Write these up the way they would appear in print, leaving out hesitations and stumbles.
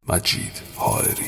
مجید حائری.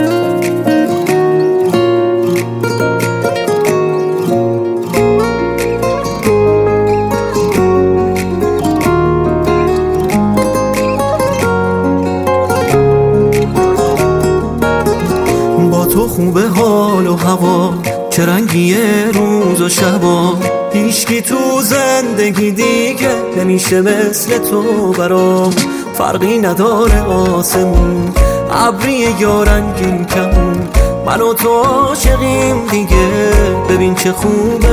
با تو خوبه حال و هوا، چه رنگیه روز و شبا، هیچکی تو زندگی دیگه نمیشه مثل تو برام. فرقی نداره آسمون ابری یا رنگین کمون، من و تو عاشقیم دیگه، ببین چه خوبه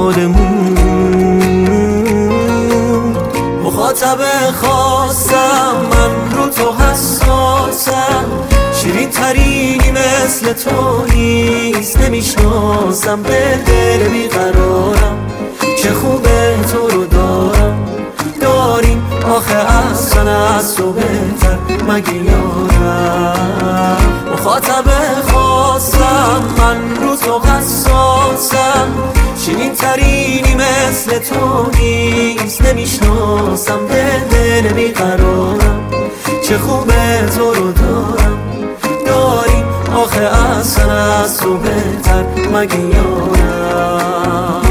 حالمون. مخاطب خاصم من رو تو حساسم، شیرین ترینی مثل تو نیست نمیشناسم، به دل بیقرارم چه خوبه تو رو دارم. داریم آخه اصلا از تو بهتر مگه یارم. مخاطب خاصم من رو تو حساسم، شیرین ترینی مثل تو نیست نمیشناسم، به دل بیقرارم چه خوبه تو رو دارم. داریم آخه اصلا از تو بهتر مگه یارم.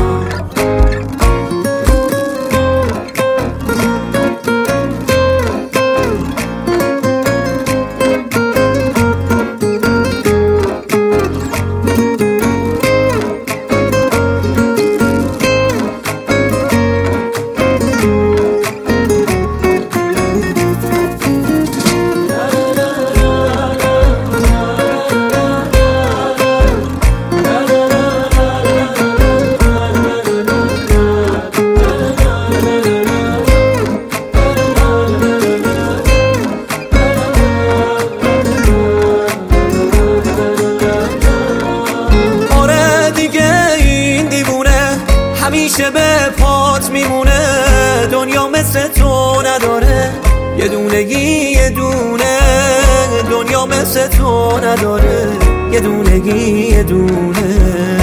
همیشه به پات میمونه، دنیا مثل تو نداره، یه دونگی یه دونه، دنیا مثل تو نداره، یه دونگی یه دونه.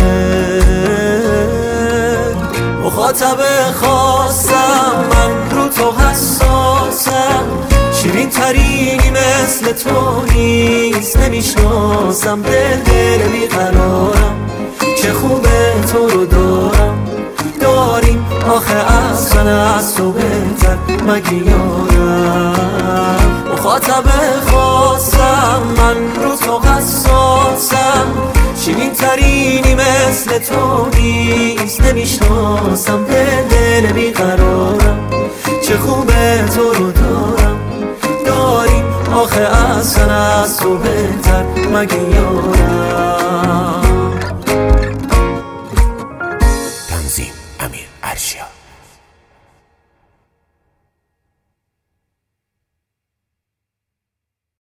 مخاطب خاصم من رو تو حساسم، شیرین ترینی مثل تو نیست نمیشناسم، به دل بیقرارم چه خوبه تو رو دارم. داریم آخه اصلا از تو بهتر مگه یارم. مخاطب خاصم من رو تو حساسم، شیرین ترینی مثل تو نیست نمیشناسم، به دل بیقرارم چه خوبه تو رو دارم. داریم آخه اصلا از تو بهتر مگه یارم. تنظیم امیر ارشیا.